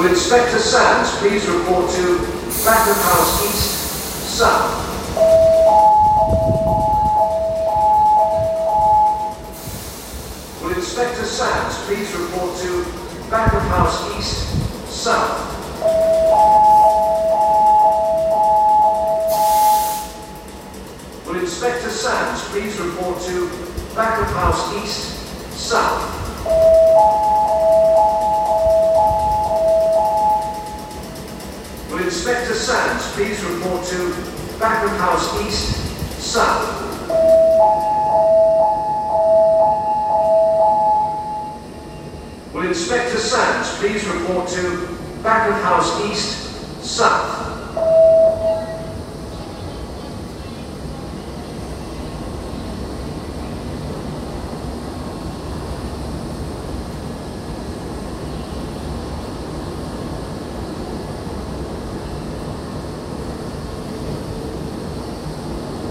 Will Inspector Sands please report to back of house east, south? Will Inspector Sands please report to back of house east, south? Will Inspector Sands please report to back of house east, south? Will Inspector Sands please report to back of house east, south? Will Inspector Sands please report to back of house east, south?